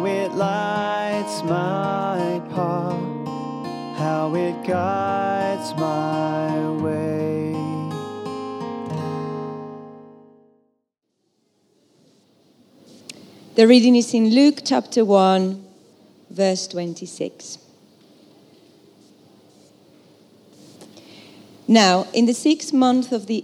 how it lights my path, how it guides my way. The reading is in Luke chapter 1, verse 26. Now, in the sixth month, the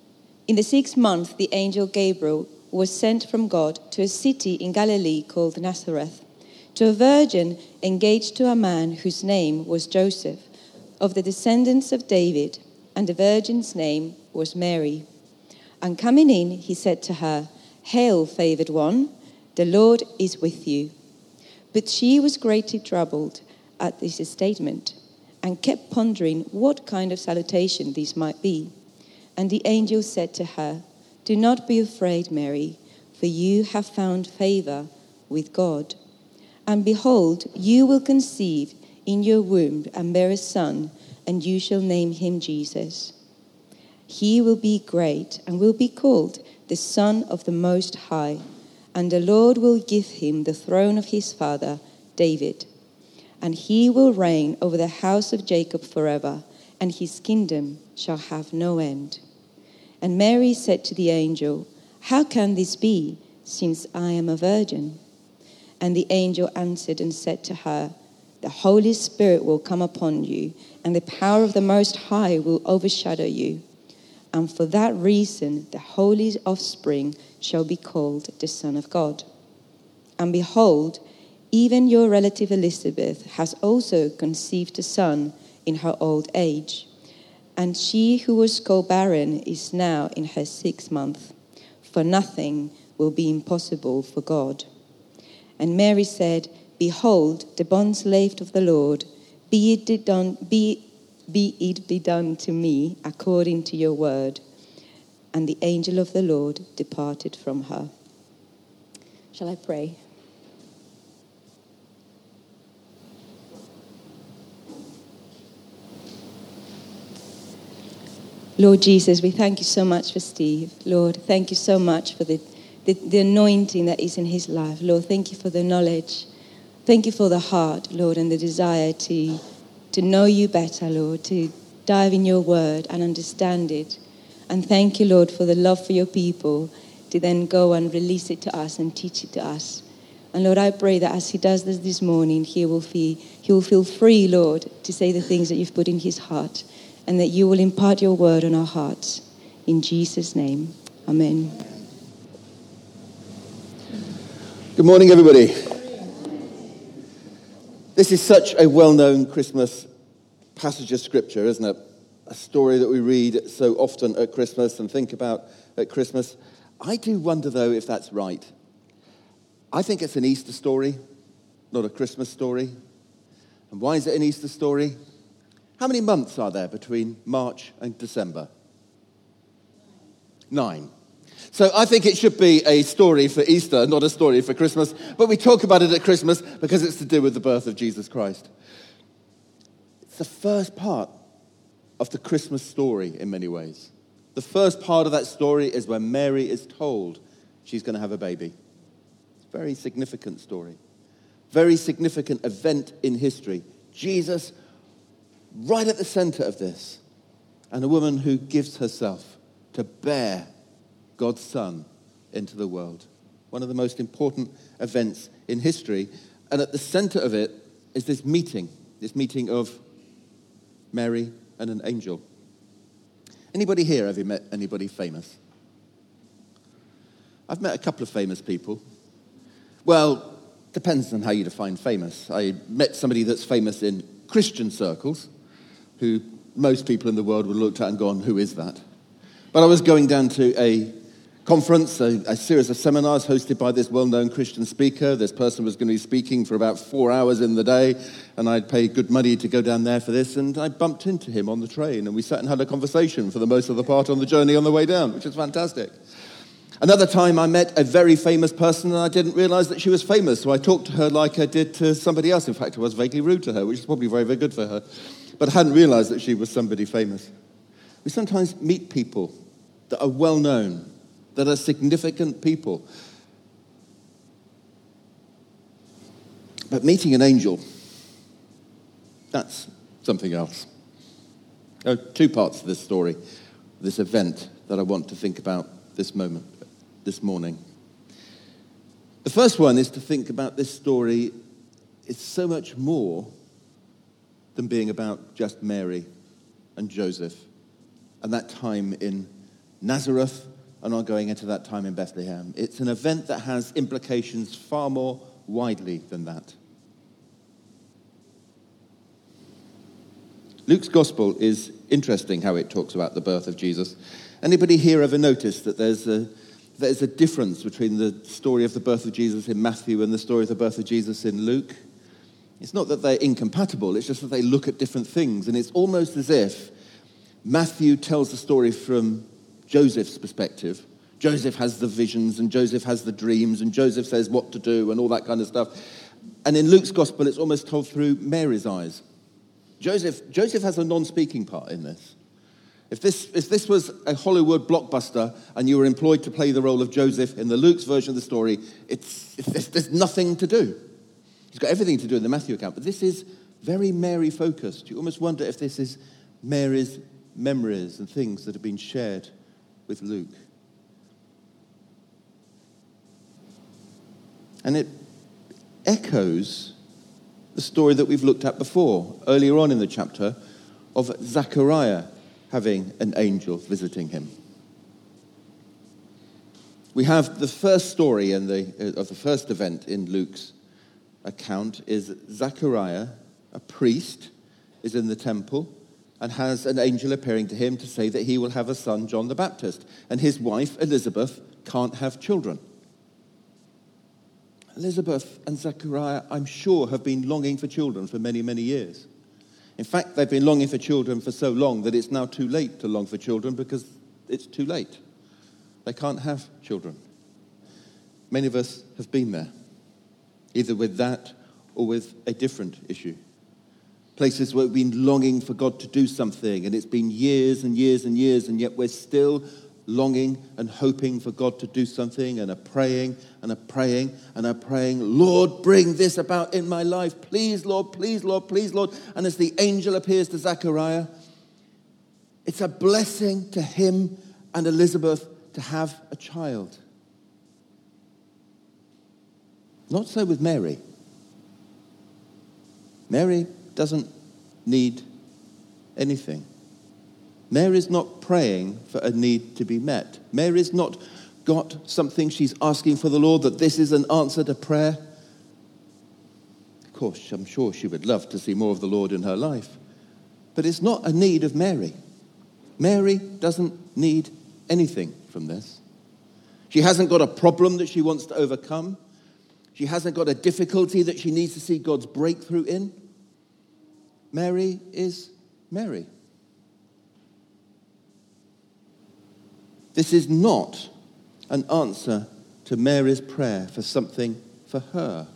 angel Gabriel was sent from God to a city in Galilee called Nazareth, to a virgin engaged to a man whose name was Joseph, of the descendants of David, and the virgin's name was Mary. And coming in, he said to her, "Hail, favored one, the Lord is with you." But she was greatly troubled at this statement, and kept pondering what kind of salutation this might be. And the angel said to her, "Do not be afraid, Mary, for you have found favor with God. And behold, you will conceive in your womb and bear a son, and you shall name him Jesus. He will be great and will be called the Son of the Most High, and the Lord will give him the throne of his father David. And he will reign over the house of Jacob forever, and his kingdom shall have no end." And Mary said to the angel, "How can this be, since I am a virgin?" And the angel answered and said to her, "The Holy Spirit will come upon you, and the power of the Most High will overshadow you. And for that reason, the holy offspring shall be called the Son of God. And behold, even your relative Elizabeth has also conceived a son in her old age. And she who was called barren is now in her 6th month, for nothing will be impossible for God." And Mary said, "Behold, the bondslave of the Lord, be it be done to me according to your word." And the angel of the Lord departed from her. Shall I pray? Lord Jesus, we thank you so much for Steve. Lord, thank you so much for the anointing that is in his life. Lord, thank you for the knowledge. Thank you for the heart, Lord, and the desire to know you better, Lord, to dive in your word and understand it. And thank you, Lord, for the love for your people, to then go and release it to us and teach it to us. And Lord, I pray that as he does this morning, he will feel free, Lord, to say the things that you've put in his heart, and that you will impart your word on our hearts. In Jesus' name, amen. Good morning, everybody. This is such a well-known Christmas passage of scripture, isn't it? A story that we read so often at Christmas and think about at Christmas. I do wonder, though, if that's right. I think it's an Easter story, not a Christmas story. And why is it an Easter story? How many months are there between March and December? 9. So I think it should be a story for Easter, not a story for Christmas. But we talk about it at Christmas because it's to do with the birth of Jesus Christ. It's the first part of the Christmas story in many ways. The first part of that story is when Mary is told she's going to have a baby. It's a very significant story. Very significant event in history. Jesus right at the center of this. And a woman who gives herself to bear God's Son into the world. One of the most important events in history. And at the center of it is this meeting of Mary and an angel. Anybody here ever met anybody famous? I've met a couple of famous people. Well, depends on how you define famous. I met somebody that's famous in Christian circles, who most people in the world would look at and go on, who is that? But I was going down to a conference, a series of seminars hosted by this well-known Christian speaker. This person was going to be speaking for about 4 hours in the day, and I'd paid good money to go down there for this, and I bumped into him on the train, and we sat and had a conversation for the most of the part on the journey on the way down, which was fantastic. Another time I met a very famous person, and I didn't realize that she was famous, so I talked to her like I did to somebody else. In fact, I was vaguely rude to her, which is probably very, very good for her, but I hadn't realized that she was somebody famous. We sometimes meet people that are well-known, that are significant people. But meeting an angel, that's something else. There are two parts to this story, this event, that I want to think about this morning. The first one is to think about this story. It's so much more than being about just Mary and Joseph and that time in Nazareth and not going into that time in Bethlehem. It's an event that has implications far more widely than that. Luke's gospel is interesting how it talks about the birth of Jesus. Anybody here ever noticed that there's a difference between the story of the birth of Jesus in Matthew and the story of the birth of Jesus in Luke? It's not that they're incompatible, it's just that they look at different things. And it's almost as if Matthew tells the story from Joseph's perspective. Joseph has the visions and Joseph has the dreams and Joseph says what to do and all that kind of stuff. And in Luke's gospel, it's almost told through Mary's eyes. Joseph has a non-speaking part in this. If this was a Hollywood blockbuster and you were employed to play the role of Joseph in the Luke's version of the story, there's nothing to do. He's got everything to do in the Matthew account, but this is very Mary-focused. You almost wonder if this is Mary's memories and things that have been shared with Luke. And it echoes the story that we've looked at before, earlier on in the chapter, of Zechariah having an angel visiting him. We have the first story of the first event in Luke's account is Zechariah, a priest, is in the temple and has an angel appearing to him to say that he will have a son, John the Baptist, and his wife, Elizabeth, can't have children. Elizabeth and Zechariah, I'm sure, have been longing for children for many, many years. In fact, they've been longing for children for so long that it's now too late to long for children because it's too late. They can't have children. Many of us have been there, either with that or with a different issue. Places where we've been longing for God to do something, and it's been years and years and years, and yet we're still longing and hoping for God to do something, and are praying and are praying and are praying, Lord, bring this about in my life. Please, Lord, please, Lord, please, Lord. And as the angel appears to Zechariah, it's a blessing to him and Elizabeth to have a child. Not so with Mary. Mary doesn't need anything. Mary's not praying for a need to be met. Mary's not got something she's asking for the Lord, that this is an answer to prayer. Of course, I'm sure she would love to see more of the Lord in her life. But it's not a need of Mary. Mary doesn't need anything from this. She hasn't got a problem that she wants to overcome. She hasn't got a difficulty that she needs to see God's breakthrough in. Mary is Mary. This is not an answer to Mary's prayer for something for her.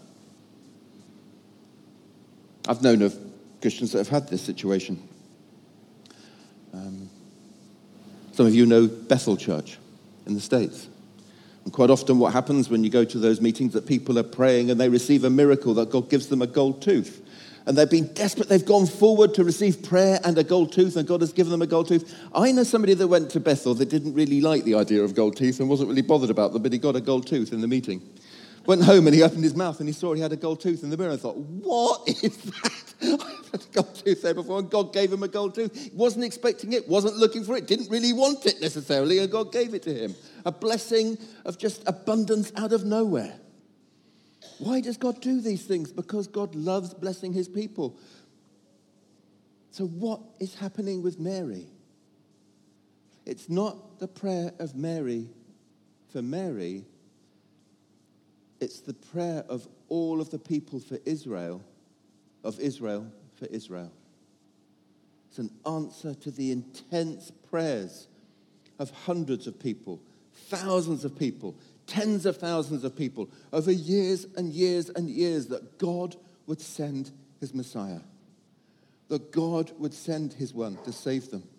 I've known of Christians that have had this situation. Some of you know Bethel Church in the States. And quite often what happens when you go to those meetings that people are praying and they receive a miracle that God gives them a gold tooth. And they've been desperate. They've gone forward to receive prayer and a gold tooth, and God has given them a gold tooth. I know somebody that went to Bethel that didn't really like the idea of gold teeth and wasn't really bothered about them, but he got a gold tooth in the meeting. Went home and he opened his mouth and he saw he had a gold tooth in the mirror and thought, what is that? I've had a gold tooth there before, and God gave him a gold tooth. He wasn't expecting it, wasn't looking for it, didn't really want it necessarily, and God gave it to him. A blessing of just abundance out of nowhere. Why does God do these things? Because God loves blessing his people. So what is happening with Mary? It's not the prayer of Mary for Mary. It's the prayer of all of the people for Israel, of Israel for Israel. It's an answer to the intense prayers of hundreds of people, thousands of people, tens of thousands of people, over years and years and years, that God would send his Messiah, that God would send his one to save them,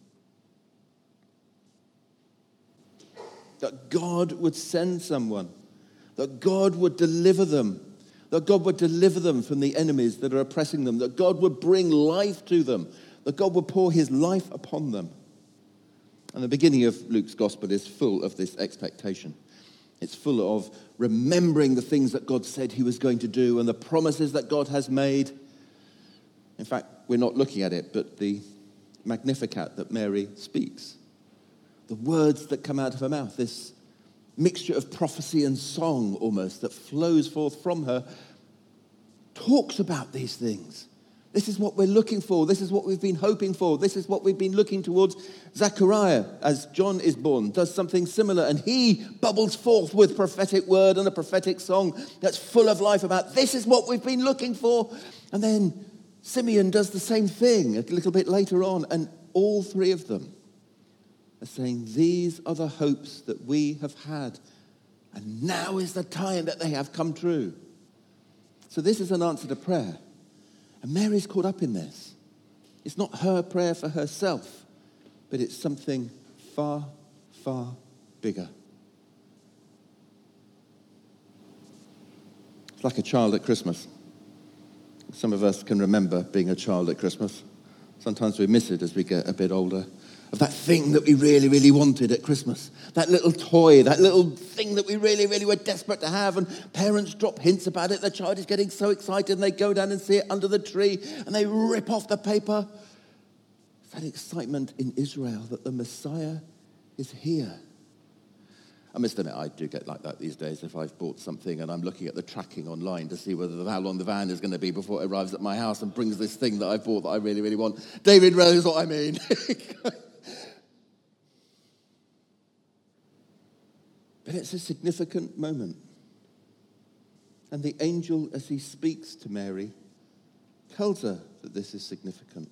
that God would send someone, that God would deliver them, that God would deliver them from the enemies that are oppressing them, that God would bring life to them, that God would pour his life upon them. And the beginning of Luke's gospel is full of this expectation. It's full of remembering the things that God said he was going to do and the promises that God has made. In fact, we're not looking at it, but the Magnificat that Mary speaks, the words that come out of her mouth, this mixture of prophecy and song almost that flows forth from her, talks about these things. This is what we're looking for. This is what we've been hoping for. This is what we've been looking towards. Zechariah, as John is born, does something similar, and he bubbles forth with prophetic word and a prophetic song that's full of life about this is what we've been looking for. And then Simeon does the same thing a little bit later on, and all three of them are saying these are the hopes that we have had, and now is the time that they have come true. So this is an answer to prayer. And Mary's caught up in this. It's not her prayer for herself, but it's something far, far bigger. It's like a child at Christmas. Some of us can remember being a child at Christmas. Sometimes we miss it as we get a bit older. Of that thing that we really, really wanted at Christmas. That little toy, that little thing that we really, really were desperate to have. And parents drop hints about it. The child is getting so excited and they go down and see it under the tree and they rip off the paper. It's that excitement in Israel that the Messiah is here. I must admit, I do get like that these days. If I've bought something and I'm looking at the tracking online to see how long the van is going to be before it arrives at my house and brings this thing that I bought that I really, really want. David knows what I mean. But it's a significant moment. And the angel, as he speaks to Mary, tells her that this is significant.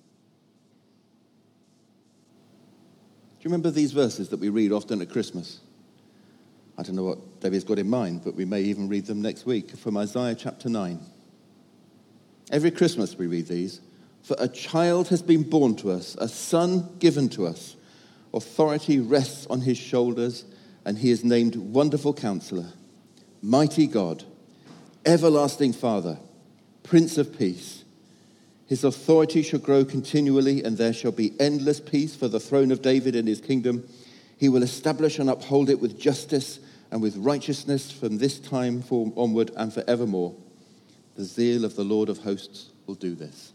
Do you remember these verses that we read often at Christmas? I don't know what David's got in mind, but we may even read them next week from Isaiah chapter 9. Every Christmas we read these. For a child has been born to us, a son given to us. Authority rests on his shoulders, and he is named Wonderful Counselor, Mighty God, Everlasting Father, Prince of Peace. His authority shall grow continually, and there shall be endless peace for the throne of David and his kingdom. He will establish and uphold it with justice and with righteousness from this time onward and forevermore. The zeal of the Lord of hosts will do this.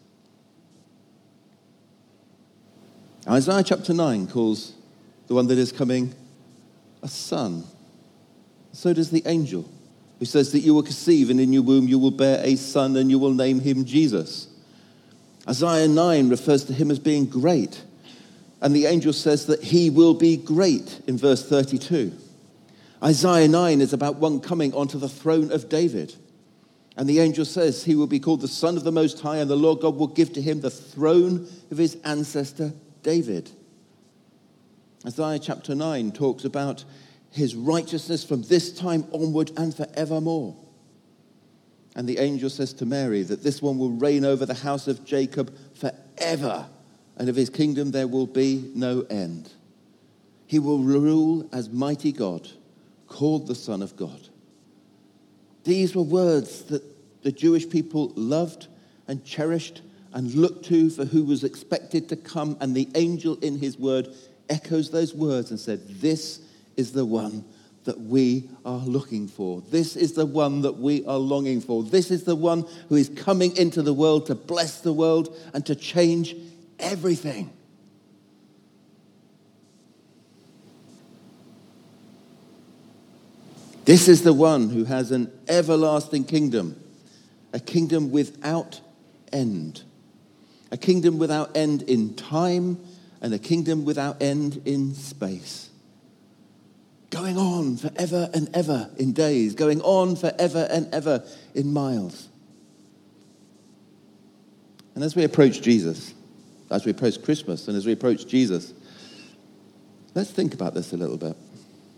Isaiah chapter 9 calls the one that is coming a son. So does the angel, who says that you will conceive and in your womb you will bear a son and you will name him Jesus. Isaiah 9 refers to him as being great. And the angel says that he will be great in verse 32. Isaiah 9 is about one coming onto the throne of David. And the angel says he will be called the Son of the Most High, and the Lord God will give to him the throne of his ancestor David. Isaiah chapter 9 talks about his righteousness from this time onward and forevermore. And the angel says to Mary that this one will reign over the house of Jacob forever, and of his kingdom there will be no end. He will rule as mighty God, called the Son of God. These were words that the Jewish people loved and cherished and looked to for who was expected to come, and the angel in his word echoes those words and said, this is the one that we are looking for. This is the one that we are longing for. This is the one who is coming into the world to bless the world and to change everything. This is the one who has an everlasting kingdom, a kingdom without end, a kingdom without end in time, and a kingdom without end in space. Going on forever and ever in days, going on forever and ever in miles. And as we approach Jesus, as we approach Christmas and as we approach Jesus, let's think about this a little bit.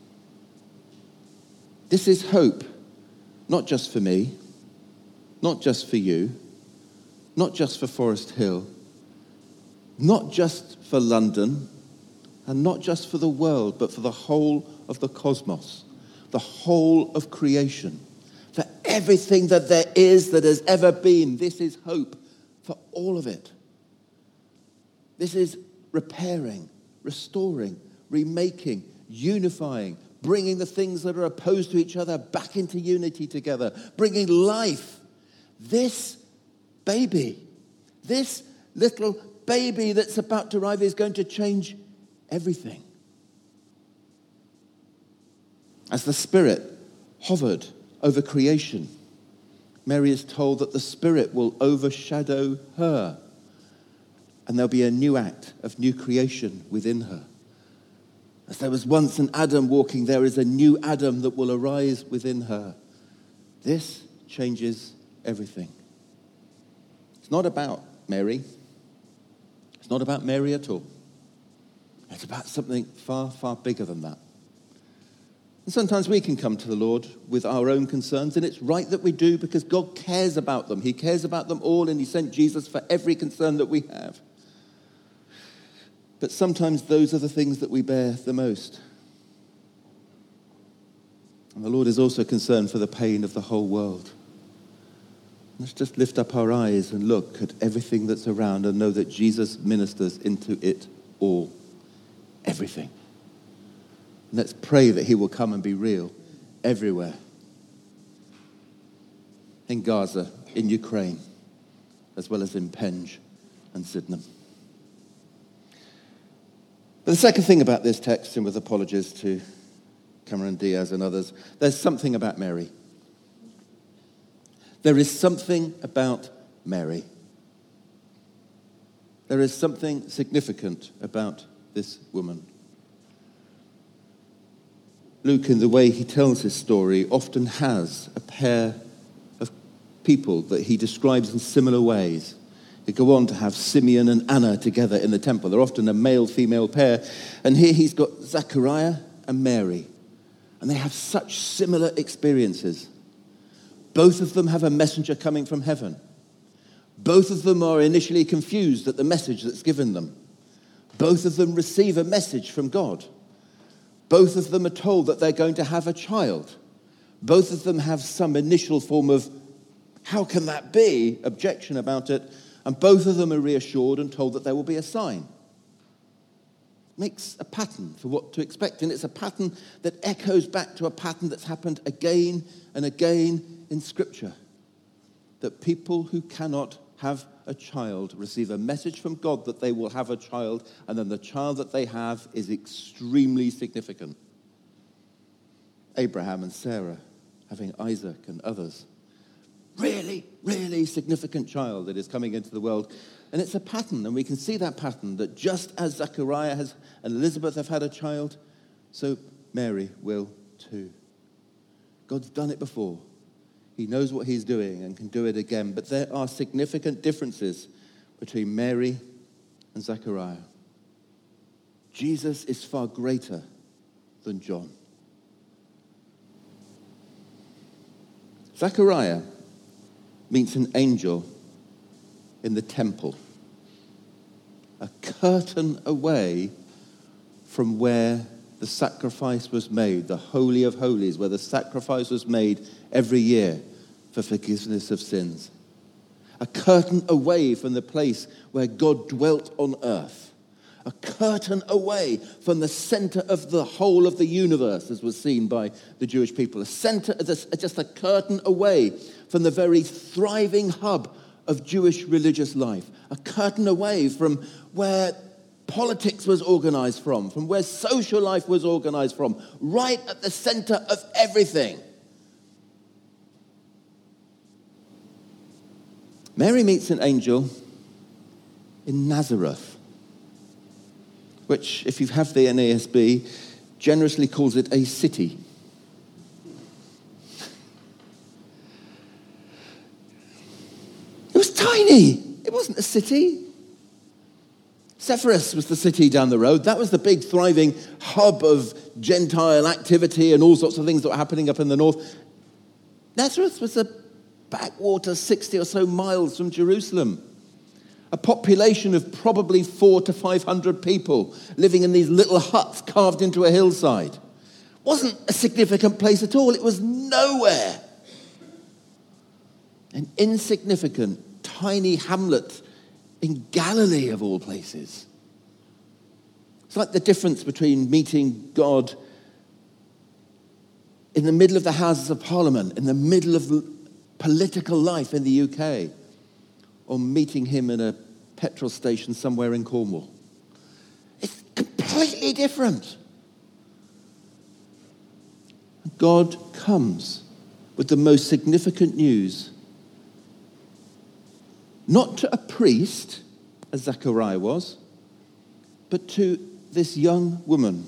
This is hope, not just for me, not just for you, not just for Forest Hill, not just for London, and not just for the world, but for the whole of the cosmos, the whole of creation, for everything that there is, that has ever been. This is hope for all of it. This is repairing, restoring, remaking, unifying, bringing the things that are opposed to each other back into unity together, bringing life. This baby, this little baby that's about to arrive is going to change everything. As the Spirit hovered over creation, Mary is told that the Spirit will overshadow her, and there'll be a new act of new creation within her. As there was once an Adam walking, there is a new Adam that will arise within her. This changes everything. It's not about Mary. It's not about Mary at all. It's about something far, far bigger than that. And sometimes we can come to the Lord with our own concerns, and it's right that we do because God cares about them. He cares about them all, and he sent Jesus for every concern that we have. But sometimes those are the things that we bear the most. And the Lord is also concerned for the pain of the whole world. Let's just lift up our eyes and look at everything that's around and know that Jesus ministers into it all. Everything. And let's pray that he will come and be real everywhere. In Gaza, in Ukraine, as well as in Penge and Sydenham. But the second thing about this text, and with apologies to Cameron Diaz and others, there's something about Mary. There is something about Mary. There is something significant about this woman. Luke, in the way he tells his story, often has a pair of people that he describes in similar ways. He go on to have Simeon and Anna together in the temple. They're often a male-female pair. And here he's got Zechariah and Mary. And they have such similar experiences. Both of them have a messenger coming from heaven. Both of them are initially confused at the message that's given them. Both of them receive a message from God. Both of them are told that they're going to have a child. Both of them have some initial form of, how can that be, objection about it. And both of them are reassured and told that there will be a sign. Makes a pattern for what to expect. And it's a pattern that echoes back to a pattern that's happened again and again in Scripture. That people who cannot have a child receive a message from God that they will have a child, and then the child that they have is extremely significant. Abraham and Sarah having Isaac and others. Really, really significant child that is coming into the world. And it's a pattern, and we can see that pattern, that just as Zechariah and Elizabeth have had a child, so Mary will too. God's done it before. He knows what he's doing and can do it again. But there are significant differences between Mary and Zechariah. Jesus is far greater than John. Zechariah meets an angel in the temple, a curtain away from where the sacrifice was made, the Holy of Holies, where the sacrifice was made every year for forgiveness of sins. A curtain away from the place where God dwelt on earth. A curtain away from the center of the whole of the universe, as was seen by the Jewish people. Just a curtain away from the very thriving hub of Jewish religious life. A curtain away from where politics was organized from where social life was organized from, right at the center of everything. Mary meets an angel in Nazareth, which, if you have the NASB, generously calls it a city. It was tiny. It wasn't a city. Sepphoris was the city down the road. That was the big thriving hub of Gentile activity and all sorts of things that were happening up in the north. Nazareth was a backwater 60 or so miles from Jerusalem. A population of probably 400 to 500 people living in these little huts carved into a hillside. Wasn't a significant place at all. It was nowhere. An insignificant, tiny hamlet in Galilee, of all places. It's like the difference between meeting God in the middle of the Houses of Parliament, in the middle of political life in the UK, or meeting him in a petrol station somewhere in Cornwall. It's completely different. God comes with the most significant news, not to a priest, as Zechariah was, but to this young woman.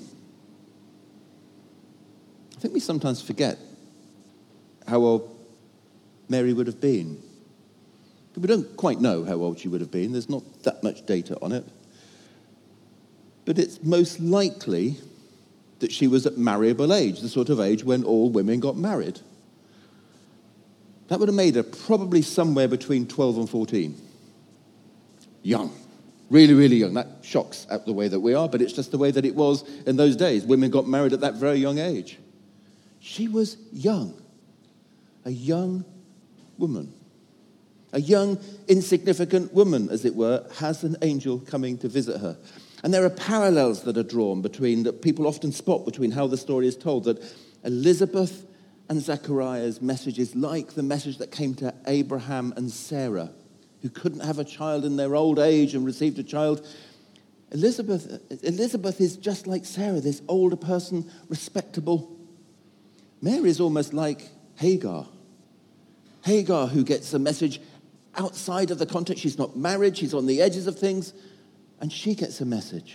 I think we sometimes forget how old Mary would have been. But we don't quite know how old she would have been. There's not that much data on it. But it's most likely that she was at marriable age, the sort of age when all women got married. That would have made her probably somewhere between 12 and 14. Young. Really, really young. That shocks at the way that we are, but it's just the way that it was in those days. Women got married at that very young age. She was young. A young woman. A young, insignificant woman, as it were, has an angel coming to visit her. And there are parallels that are drawn between, that people often spot between how the story is told, that Elizabeth and Zechariah's message is like the message that came to Abraham and Sarah, who couldn't have a child in their old age and received a child. Elizabeth is just like Sarah, this older person, respectable. Mary is almost like Hagar. Hagar, who gets a message outside of the context. She's not married, she's on the edges of things, and she gets a message.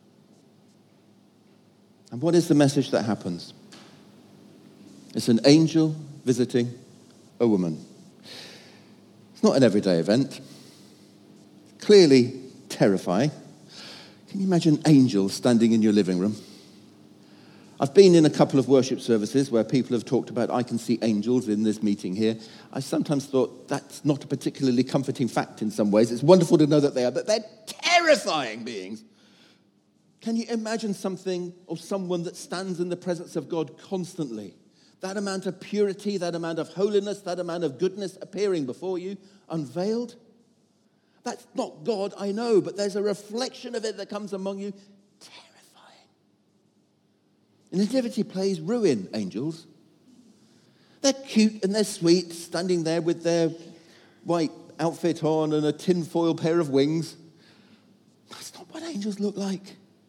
And what is the message that happens? It's an angel visiting a woman. It's not an everyday event. Clearly terrifying. Can you imagine angels standing in your living room? I've been in a couple of worship services where people have talked about, I can see angels in this meeting here. I sometimes thought that's not a particularly comforting fact in some ways. It's wonderful to know that they are, but they're terrifying beings. Can you imagine something or someone that stands in the presence of God constantly? That amount of purity, that amount of holiness, that amount of goodness appearing before you, unveiled? That's not God, I know, but there's a reflection of it that comes among you. Terrifying. And nativity plays ruin angels. They're cute and they're sweet, standing there with their white outfit on and a tinfoil pair of wings. That's not what angels look like.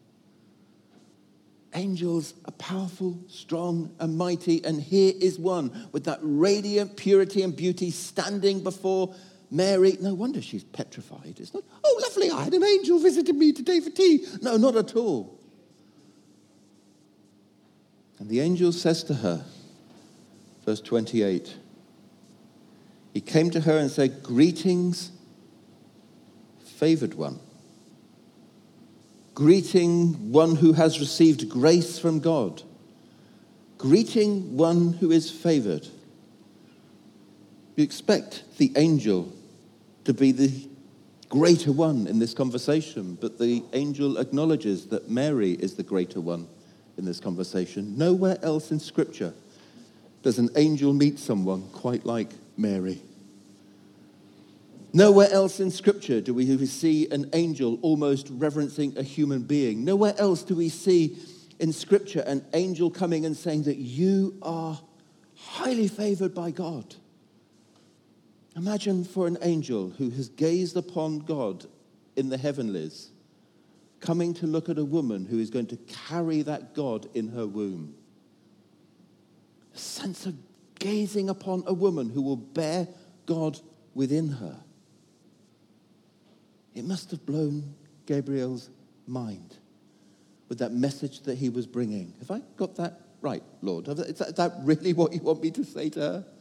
Angels are powerful, strong, and mighty, and here is one with that radiant purity and beauty standing before Mary. No wonder she's petrified. It's not, oh, lovely, I had an angel visiting me today for tea. No, not at all. And the angel says to her, verse 28, he came to her and said, greetings, favored one. Greeting one who has received grace from God. Greeting one who is favored. You expect the angel to be the greater one in this conversation, but the angel acknowledges that Mary is the greater one in this conversation. Nowhere else in Scripture does an angel meet someone quite like Mary. Nowhere else in Scripture do we see an angel almost reverencing a human being. Nowhere else do we see in Scripture an angel coming and saying that you are highly favored by God. Imagine for an angel who has gazed upon God in the heavenlies, coming to look at a woman who is going to carry that God in her womb. A sense of gazing upon a woman who will bear God within her. It must have blown Gabriel's mind with that message that he was bringing. Have I got that right, Lord? Is that really what you want me to say to her?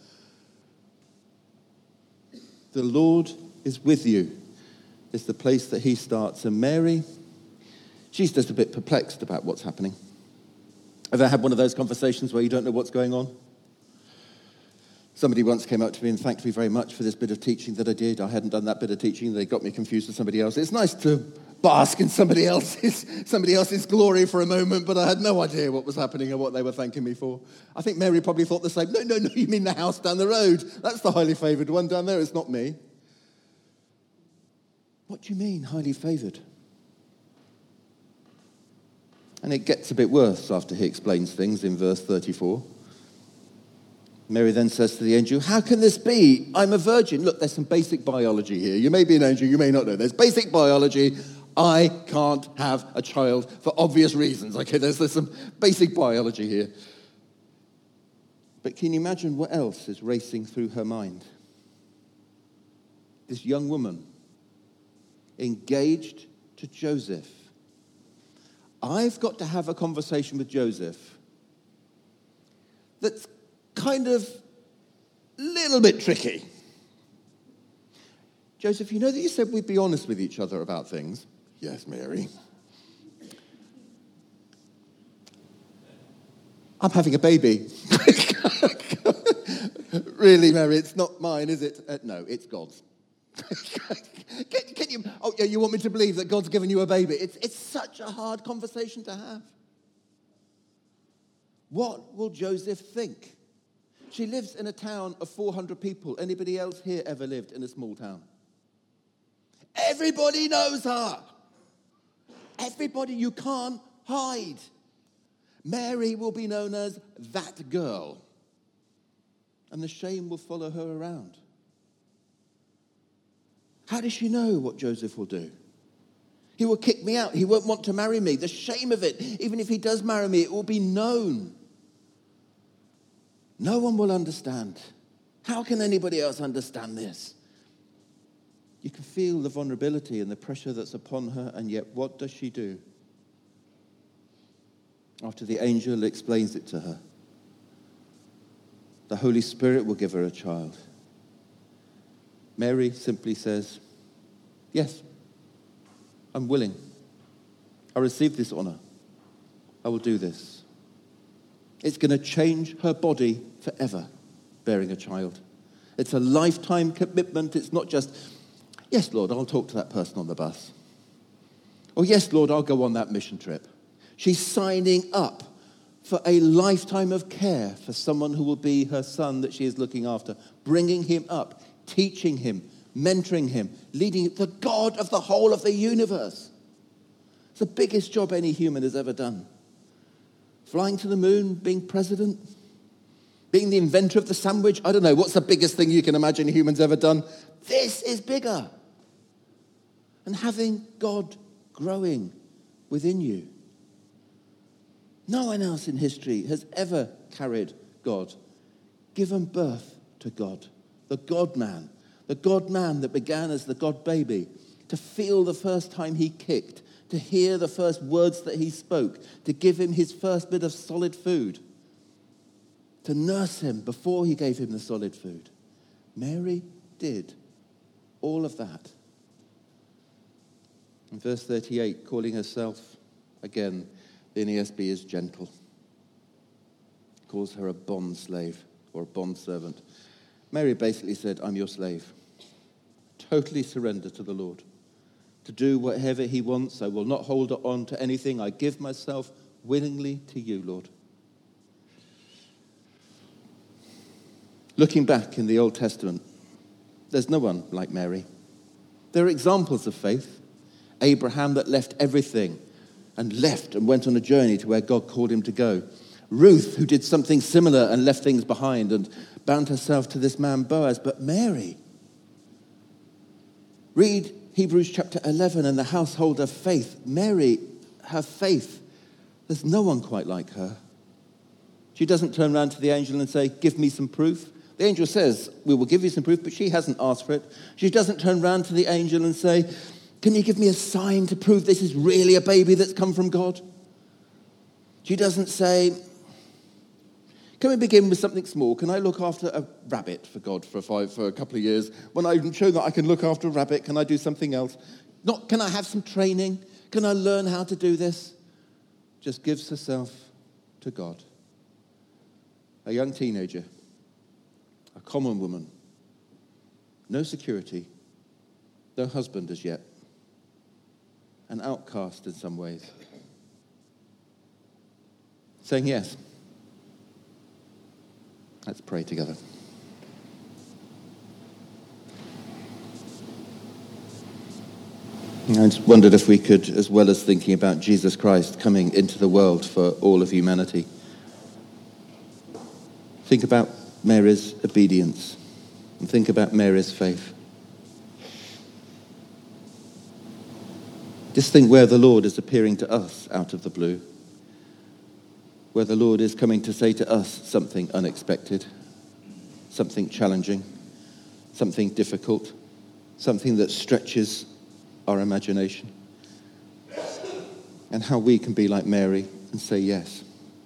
The Lord is with you. It's the place that he starts. And Mary, she's just a bit perplexed about what's happening. Have I had one of those conversations where you don't know what's going on? Somebody once came up to me and thanked me very much for this bit of teaching that I did. I hadn't done that bit of teaching. They got me confused with somebody else. It's nice to bask in somebody else's glory for a moment, but I had no idea what was happening and what they were thanking me for. I think Mary probably thought the same. No, you mean the house down the road. That's the highly favoured one down there. It's not me. What do you mean, highly favoured? And it gets a bit worse after he explains things in verse 34. Mary then says to the angel, how can this be? I'm a virgin. Look, there's some basic biology here. You may be an angel, you may not know. There's basic biology. I can't have a child for obvious reasons. Okay, there's some basic biology here. But can you imagine what else is racing through her mind? This young woman, engaged to Joseph. I've got to have a conversation with Joseph that's kind of a little bit tricky. Joseph, you know that you said we'd be honest with each other about things? Yes, Mary. I'm having a baby. Really, Mary, it's not mine, is it? No, it's God's. Can you? Oh, yeah, you want me to believe that God's given you a baby? It's such a hard conversation to have. What will Joseph think? She lives in a town of 400 people. Anybody else here ever lived in a small town? Everybody knows her. Everybody, you can't hide. Mary will be known as that girl. And the shame will follow her around. How does she know what Joseph will do? He will kick me out. He won't want to marry me. The shame of it, even if he does marry me, it will be known. No one will understand. How can anybody else understand this? You can feel the vulnerability and the pressure that's upon her, and yet what does she do? After the angel explains it to her, the Holy Spirit will give her a child. Mary simply says, yes, I'm willing. I receive this honor. I will do this. It's going to change her body forever, bearing a child. It's a lifetime commitment. It's not just, yes, Lord, I'll talk to that person on the bus. Or yes, Lord, I'll go on that mission trip. She's signing up for a lifetime of care for someone who will be her son that she is looking after, bringing him up, teaching him, mentoring him, leading him, the God of the whole of the universe. It's the biggest job any human has ever done. Flying to the moon, being president, being the inventor of the sandwich. I don't know, what's the biggest thing you can imagine a human's ever done? This is bigger. And having God growing within you. No one else in history has ever carried God, given birth to God, the God-man that began as the God baby, to feel the first time he kicked, to hear the first words that he spoke, to give him his first bit of solid food, to nurse him before he gave him the solid food. Mary did all of that. In verse 38, calling herself, again, the NESB is gentle, calls her a bond slave or a bond servant. Mary basically said, I'm your slave. Totally surrender to the Lord. To do whatever he wants, I will not hold on to anything. I give myself willingly to you, Lord. Looking back in the Old Testament, there's no one like Mary. There are examples of faith. Abraham that left everything and went on a journey to where God called him to go. Ruth, who did something similar and left things behind and bound herself to this man Boaz. But Mary, read Hebrews chapter 11 and the household of faith. Mary, her faith, there's no one quite like her. She doesn't turn around to the angel and say, give me some proof. The angel says, we will give you some proof, but she hasn't asked for it. She doesn't turn around to the angel and say, can you give me a sign to prove this is really a baby that's come from God? She doesn't say, can we begin with something small? Can I look after a rabbit for God for a couple of years? When I'm shown that I can look after a rabbit, can I do something else? Not, can I have some training? Can I learn how to do this? Just gives herself to God. A young teenager, a common woman, no security, no husband as yet. an outcast in some ways. Saying yes. Let's pray together. I just wondered if we could, as well as thinking about Jesus Christ coming into the world for all of humanity, think about Mary's obedience and think about Mary's faith. Just think where the Lord is appearing to us out of the blue, where the Lord is coming to say to us something unexpected, something challenging, something difficult, something that stretches our imagination, and how we can be like Mary and say yes.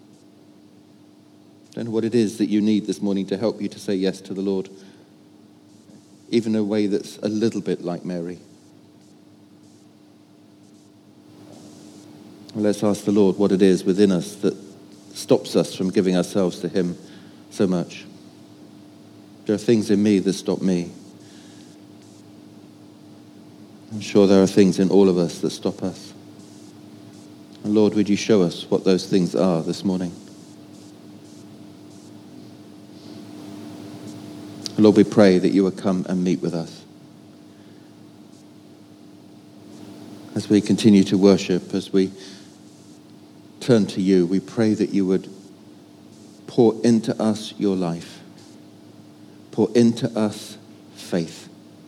I don't know what it is that you need this morning to help you to say yes to the Lord, even in a way that's a little bit like Mary. Well, let's ask the Lord what it is within us that stops us from giving ourselves to him so much. There are things in me that stop me. I'm sure there are things in all of us that stop us. And Lord, would you show us what those things are this morning? Lord, we pray that you would come and meet with us. As we continue to worship, as we turn to you, we pray that you would pour into us your life. Pour into us faith.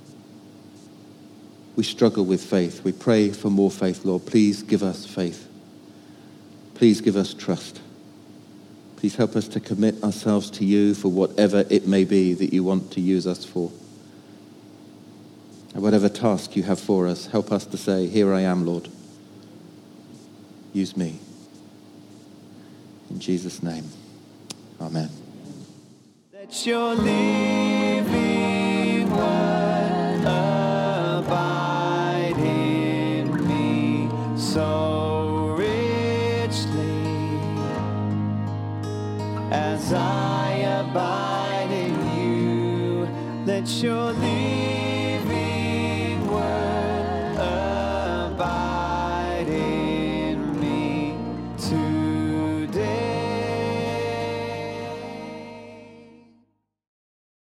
We struggle with faith. We pray for more faith, Lord. Please give us faith. Please give us trust. Please help us to commit ourselves to you for whatever it may be that you want to use us for. And whatever task you have for us, help us to say, here I am, Lord. Use me. In Jesus' name, amen. Let your living word abide in me so richly as I abide in you. Let your living